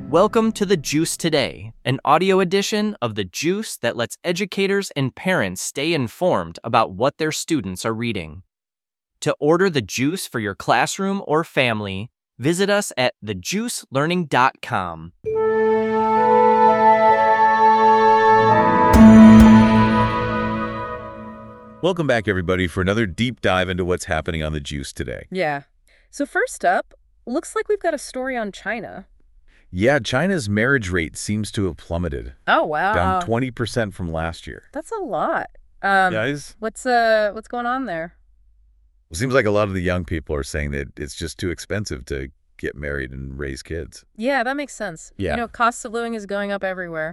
Welcome to The Juice Today, an audio edition of The Juice that lets educators and parents stay informed about what their students are reading. To order The Juice for your classroom or family, visit us at thejuicelearning.com. Welcome back, everybody, for another deep dive into what's happening on The Juice today. Yeah. So first up, looks like we've got a story on China. Yeah, China's marriage rate seems to have plummeted. Oh, wow. Down 20% from last year. That's a lot. Guys? What's going on there? It seems like a lot of the young people are saying that it's just too expensive to get married and raise kids. Yeah, that makes sense. Yeah. You know, cost of living is going up everywhere.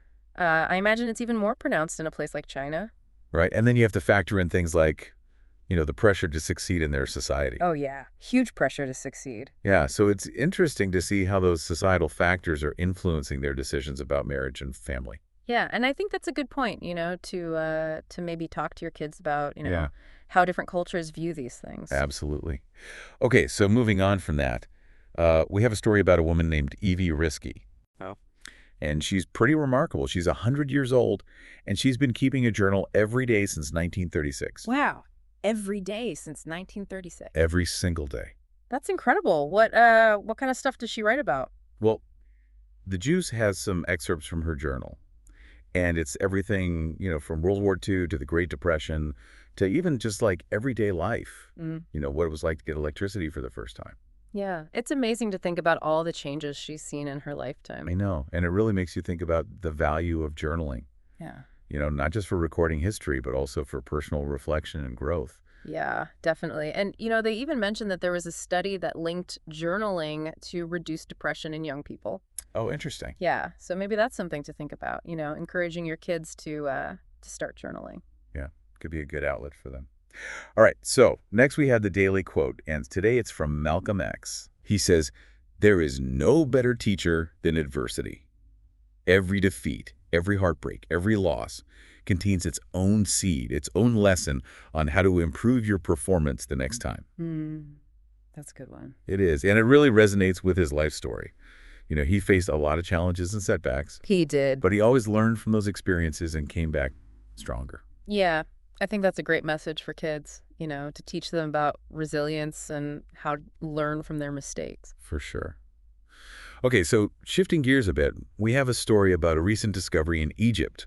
I imagine it's even more pronounced in a place like China. Right? And then you have to factor in things like, the pressure to succeed in their society. Oh, yeah. Huge pressure to succeed. Yeah, so it's interesting to see how those societal factors are influencing their decisions about marriage and family. Yeah, and I think that's a good point, to maybe talk to your kids about, Yeah. how different cultures view these things. Absolutely. Okay, so moving on from that, we have a story about a woman named Evie Risky. Oh. And she's pretty remarkable. She's 100 years old, and she's been keeping a journal every day since 1936. Wow. Every day since 1936. Every single day. That's incredible. What kind of stuff does she write about? Well, The Juice has some excerpts from her journal, and it's everything, from World War II to the Great Depression to even just like everyday life, what it was like to get electricity for the first time. Yeah, it's amazing to think about all the changes she's seen in her lifetime. I know, and it really makes you think about the value of journaling. Yeah. Not just for recording history, but also for personal reflection and growth. Yeah, definitely. And, they even mentioned that there was a study that linked journaling to reduce depression in young people. Oh, interesting. Yeah, so maybe that's something to think about, encouraging your kids to start journaling. Yeah, could be a good outlet for them. All right, so next we have the Daily Quote, and today it's from Malcolm X. He says, "There is no better teacher than adversity. Every defeat, every heartbreak, every loss contains its own seed, its own lesson on how to improve your performance the next time." That's a good one. It is, and it really resonates with his life story. He faced a lot of challenges and setbacks, He did. but he always learned from those experiences and came back stronger. Yeah, I think that's a great message for kids, to teach them about resilience and how to learn from their mistakes. For sure. Okay, so shifting gears a bit, we have a story about a recent discovery in Egypt.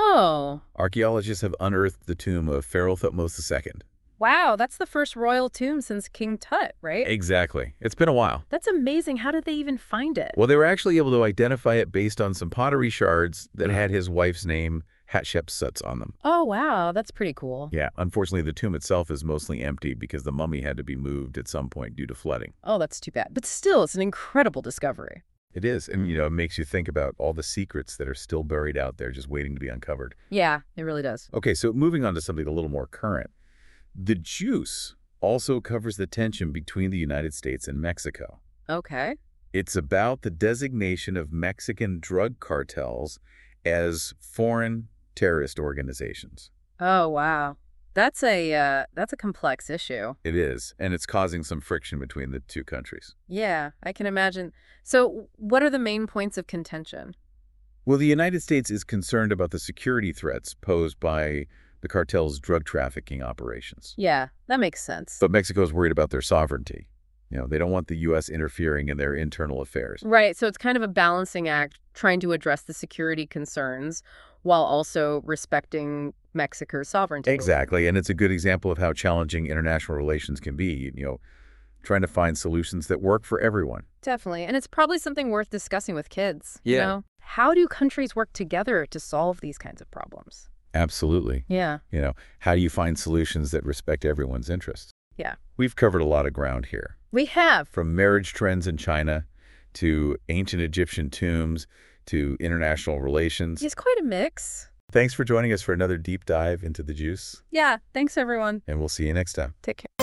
Oh, Archaeologists have unearthed the tomb of Pharaoh Thutmose II. wow, that's the first royal tomb since King Tut, right? Exactly. It's been a while. That's amazing. How did they even find it? Well, they were actually able to identify it based on some pottery shards that had his wife's name, Hatshepsut, on them. Oh, wow, that's pretty cool. Yeah, unfortunately, the tomb itself is mostly empty because the mummy had to be moved at some point due to flooding. Oh, that's too bad. But still, it's an incredible discovery. It is, and it makes you think about all the secrets that are still buried out there just waiting to be uncovered. Yeah, it really does. Okay, so moving on to something a little more current. The Juice also covers the tension between the United States and Mexico. Okay. It's about the designation of Mexican drug cartels as foreign terrorist organizations. Oh, wow. That's a complex issue. It is, and it's causing some friction between the two countries. Yeah, I can imagine. So what are the main points of contention? Well, the United States is concerned about the security threats posed by the cartel's drug trafficking operations. Yeah, that makes sense. But Mexico is worried about their sovereignty. They don't want the U.S. interfering in their internal affairs. Right, so it's kind of a balancing act, trying to address the security concerns while also respecting Mexico's sovereignty. Exactly, and it's a good example of how challenging international relations can be, trying to find solutions that work for everyone. Definitely, and it's probably something worth discussing with kids. Yeah. How do countries work together to solve these kinds of problems? Absolutely. Yeah. How do you find solutions that respect everyone's interests? Yeah. We've covered a lot of ground here. We have. From marriage trends in China to ancient Egyptian tombs to international relations. It's quite a mix. Thanks for joining us for another deep dive into The Juice. Yeah, thanks everyone. And we'll see you next time. Take care.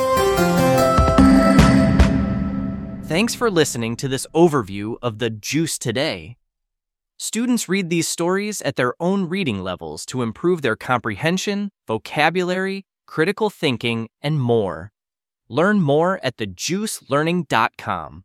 Thanks for listening to this overview of The Juice Today. Students read these stories at their own reading levels to improve their comprehension, vocabulary, critical thinking, and more. Learn more at thejuicelearning.com.